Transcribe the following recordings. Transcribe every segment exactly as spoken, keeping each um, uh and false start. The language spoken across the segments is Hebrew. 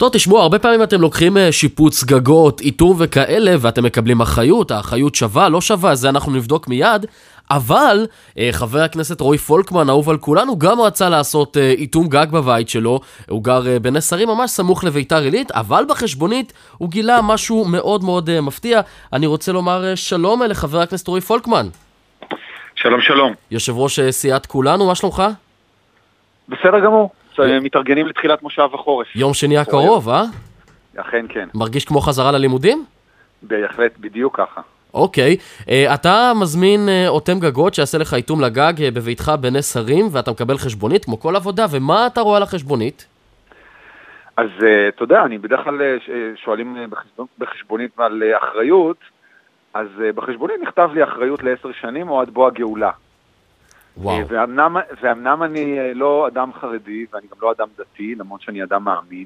טוב, תשמעו, הרבה פעמים אתם לוקחים שיפוץ גגות, איתור וכאלה, ואתם מקבלים אחריות, האחריות שווה, לא שווה, זה אנחנו נבדוק מיד, אבל חבר הכנסת רועי פולקמן, אהוב על כולנו, גם רצה לעשות איתום גג בבית שלו, הוא גר בנס הרים ממש סמוך לביתר עילית, אבל בחשבונית הוא גילה משהו מאוד מאוד מפתיע. אני רוצה לומר שלום לחבר הכנסת רועי פולקמן. שלום שלום. יושב ראש סיעת כולנו, מה שלומך? בסדר גמור, מתארגנים לתחילת מושב החורף. יום שני הקרוב, אה? אכן כן. מרגיש כמו חזרה ללימודים? בהחלט, בדיוק ככה. אוקיי, אתה מזמין אותם גגות שיעשה לך איתום לגג בביתך בנס הרים, ואתה מקבל חשבונית כמו כל עבודה, ומה אתה רואה על החשבונית? אז אתה יודע, אני בדרך כלל שואלים בחשבונית על אחריות, אז בחשבונית נכתב לי אחריות לעשר שנים או עד בוא הגאולה. וואו. ואמנם, ואמנם אני לא אדם חרדי, ואני גם לא אדם דתי, למרות שאני אדם מאמין,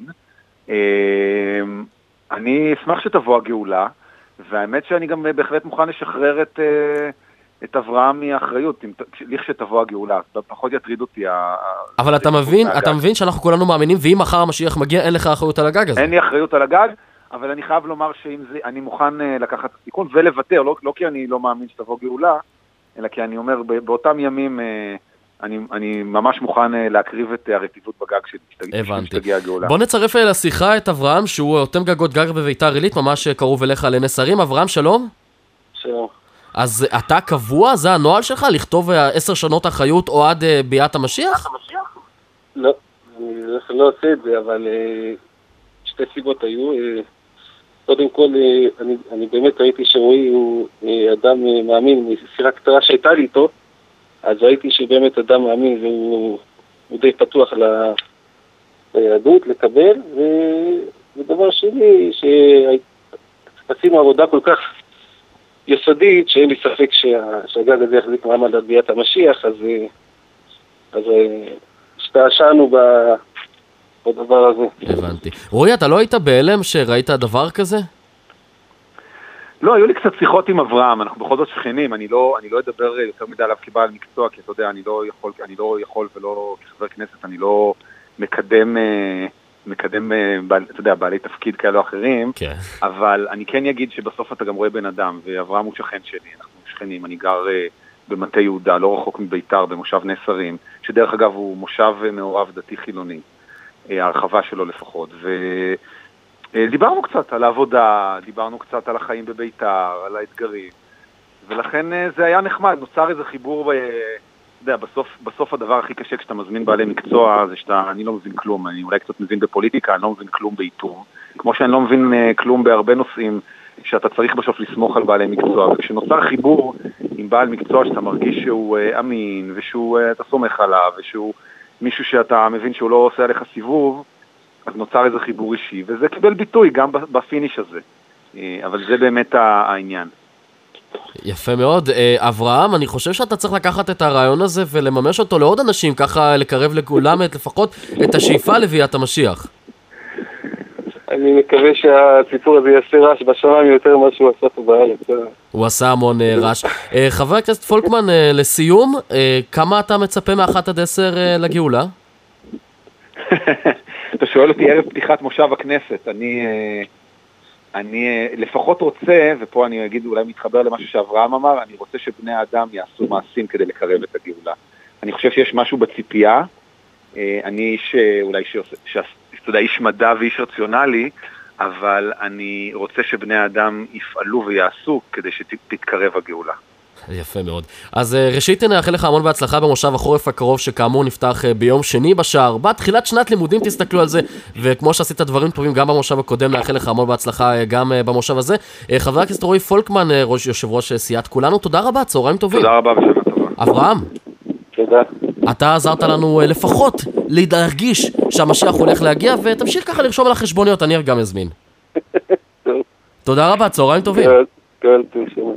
אני אשמח שתבוא הגאולה, והאמת שאני גם בהחלט מוכן לשחרר את, את אברהם מהאחריות, לכשתבוא הגאולה, פחות יטריד אותי. אבל אתה מבין, אתה מבין שאנחנו כולנו מאמינים, ואם מחר המשיח מגיע, אין לך אחריות על הגג הזה. אין לי אחריות על הגג, אבל אני חייב לומר שאם זה, אני מוכן לקחת את הסיכון ולוותר, לא, לא כי אני לא מאמין שתבוא גאולה, אלא כי אני אומר, באותם ימים אני, אני ממש מוכן להקריב את הרטיבות בגג שתגיע הגאולה. בוא נצרף לשיחה את אברהם, שהוא אותם גגות גג בביתר עילית, ממש קרוב אליך לנס הרים. אברהם, שלום. שלום. אז אתה קבוע? זה הנוהל שלך? לכתוב עשר שנות אחריות או עד ביאת המשיח? לא, אני לא עושה את זה, אבל שתי סיבות היו. קודם כל, אני, אני באמת ראיתי שרועי הוא אדם מאמין, משיחה קצרה שהייתה לי איתו, אז ראיתי שבאמת אדם מאמין והוא די פתוח ליהדות, לקבל, ודבר שני, שעשינו עבודה כל כך יסודית, שאין לי ספק שהגג הזה יחזיק מעמד עד ביאת המשיח, אז, אז השתעשענו בדבר הזה. הבנתי. רועי, אתה לא היית בהלם שראית דבר כזה? לא, היו לי קצת שיחות עם אברהם, אנחנו בכל זאת שכנים, אני לא, אני לא אדבר יותר מדי עליו כבעל מקצוע, כי אתה יודע, אני לא יכול, אני לא יכול ולא כחבר כנסת, אני לא מקדם, מקדם, אתה יודע, בעלי תפקיד כאלו אחרים, כן. אבל אני כן אגיד שבסוף אתה גם רואה בן אדם, ואברהם הוא שכן שלי, אנחנו שכנים, אני גר במטה יהודה, לא רחוק מביתר, במושב נס הרים, שדרך אגב הוא מושב מעורב דתי חילוני, ההרחבה שלו לפחות, ו... דיברנו קצת על העבודה, דיברנו קצת על החיים בביתר, על האתגרים, ולכן זה היה נחמד, נוצר איזה חיבור, אתה יודע, בסוף, בסוף הדבר הכי קשה כשאתה מזמין בעלי מקצוע, זה שאתה, אני לא מבין כלום, אני אולי קצת מבין בפוליטיקה, אני לא מבין כלום באיתור, כמו שאני לא מבין כלום בהרבה נושאים, שאתה צריך בסוף לסמוך על בעלי מקצוע, וכשנוצר חיבור עם בעל מקצוע שאתה מרגיש שהוא אמין, ושהוא, אתה סומך עליו, ושהוא מישהו שאתה מבין שהוא לא עושה עליך סיבוב, אז נוצר איזה חיבור אישי, וזה קיבל ביטוי גם בפיניש הזה. אבל זה באמת העניין. יפה מאוד. אברהם, אני חושב שאתה צריך לקחת את הרעיון הזה ולממש אותו לעוד אנשים, ככה לקרב לכולם לפחות את השאיפה לביאת המשיח. אני מקווה שהסיפור הזה יעשה רעש בשמיים יותר ממה שהוא עשה פה בארץ. הוא עשה המון רעש. חבר הכנסת פולקמן, לסיום, כמה אתה מצפה מאחת עד עשר לגאולה? אתה שואל אותי ערב פתיחת מושב הכנסת, אני, אני לפחות רוצה, ופה אני אגיד אולי מתחבר למשהו שאברהם אמר, אני רוצה שבני האדם יעשו מעשים כדי לקרב את הגאולה. אני חושב שיש משהו בציפייה, אני איש, אולי שאתה יודע, איש מדע ואיש רציונלי, אבל אני רוצה שבני האדם יפעלו ויעשו כדי שתתקרב הגאולה. יפה מאוד. אז ראשית נאחל לך המון בהצלחה במושב החורף הקרוב שכאמור נפתח ביום שני בשעה ארבע. תחילת שנת לימודים תסתכלו על זה, וכמו שעשית דברים טובים גם במושב הקודם, נאחל לך המון בהצלחה גם במושב הזה. חבר הכנסת רועי פולקמן, ראש יושב ראש סיעת כולנו, תודה רבה, צהריים טובים. תודה רבה ושנה טובה. אברהם. תודה. אתה עזרת לנו לפחות להרגיש שהמשיח הולך להגיע, ותמשיך ככה לרשום על החשבוניות, אני גם אזמין. תודה רבה, צהריים טובים. כן, כן,